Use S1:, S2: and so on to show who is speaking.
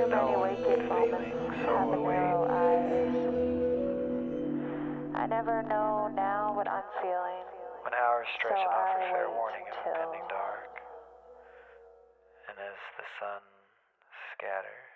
S1: unknown feelings await.
S2: I never know now what I'm feeling.
S1: When hours stretch
S2: So
S1: and offer
S2: I
S1: fair
S2: wait
S1: warning of
S2: until-
S1: impending dark, and as the sun scatters